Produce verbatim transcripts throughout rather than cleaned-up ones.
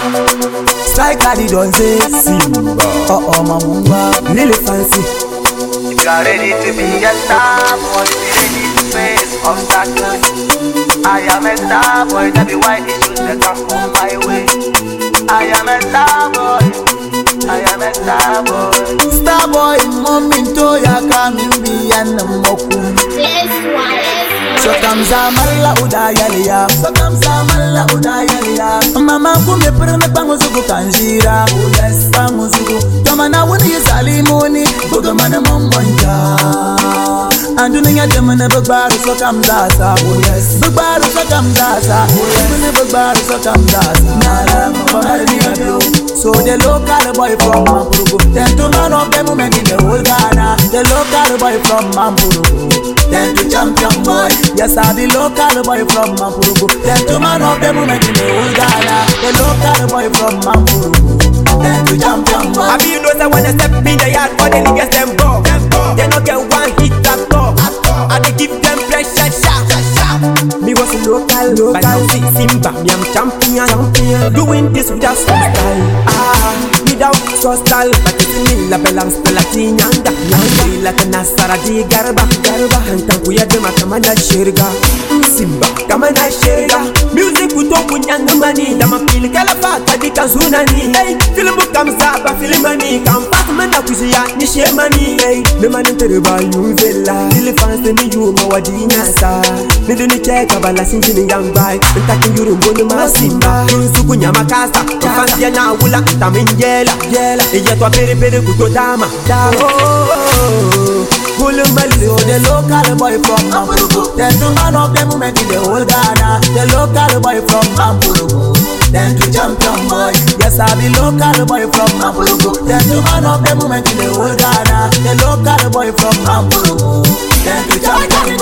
Strike at the Donze, Simba. Oh oh Mamumba, Lily Fancy. If you are ready to be a star boy, be ready to face obstacles. I am a star boy, that be why issues that come on my way. I am a star boy, I am a star boy. Star boy, momento ya kamimbi ya namoku. So kamza malla udayalia, so kamza malla udayalia. Mama kume prene pangu zugu kanjira, oh yes pangu zugu. Toma na wuni zalimuni, buga mana mombonja. Andunya demene bugbaru so kamza, oh yes. Bugbaru so kamza, oh yes. Demene bugbaru so kamza. Nara mabari. So the local boy from Mamburugu, then to man of them women in the whole Ghana. The local boy from Mamburugu, then to champion boy. Yes, I the local boy from Mamburugu, then to man of them women in the whole Ghana. The local boy from Mamburugu, then to champion boy. I mean, you know that when I step in the yard, all the niggas them go. They don't get one hit at all. I they give them pressure, shot, shot. Me was a local, local. But now see Simba, me I'm champion, champion. Doing this without style, ah, without so style. But it's me, la bella spelati nyanga, nyanga. Like a nasara di garba, garba. Hanta kuya de makamana shirga, Simba, kamana shirga. Music kuto kunyanga mani, dama feel kalafa kadi kazunani. Hey, film kamza ba filmani, kampat mana kusiya ni shemani. Hey, me manin terba yuvela, ili fans ni yu mawadina sa. Me duni cheka bala sinjini yambai, ntaki yuru mbonu masimba. Suku nyama kasa, fans ya na wula ntaminjela, jela. Iya twa pere pere kuto dama, dama. So the local boy from Mamburugu, then to man of them women in the whole Ghana. The local boy from Mamburugu, then to champion boy. Yes, I the local boy from Mamburugu, then to man of them women in the whole Ghana. The local boy from Mamburugu, then to champion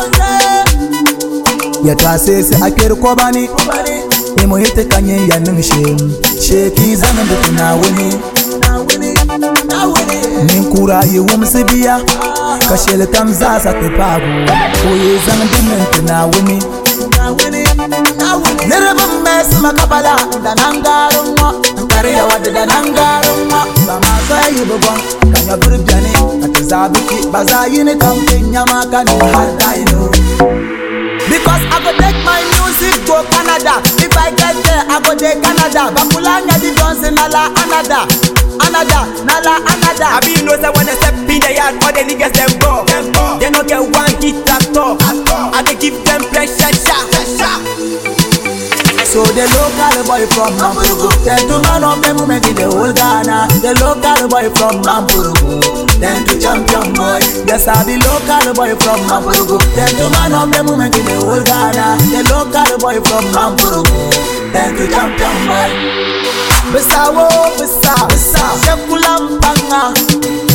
boy. Yet I say say I care kobani, emo hite kanye ya nungshem. Sheki zana nduku na wini, na wini, na wini. Ninkura ye wumsibia. Kashele kamza sa te pagu, oye zana dimente na wini, na wini, na wini. Nereba mbesi makabala, danangarumwa, kariya wade danangarumwa. Bama zayi bobon, kanya burubiani, atezabiki, bazayini kampinya makani hadaino. Because I go take my music go Canada. If I get there, I go take Canada. Bakulanya di Johnson nala anada, anada, nala anada. I be you know that when I step in the yard, all the niggas them go. They don't get one hit at all. I they give them pressure, shot, shot. So the local boy from Mamburugu, then to man of them women in the whole Ghana. The local boy from Mamburugu, then to champion boy. Yes, I the local boy from Mamburugu, then to man of them women in the whole Ghana. The local boy from Mamburugu, then to champion boy. Besa wo besa, besa. Shekulam panga.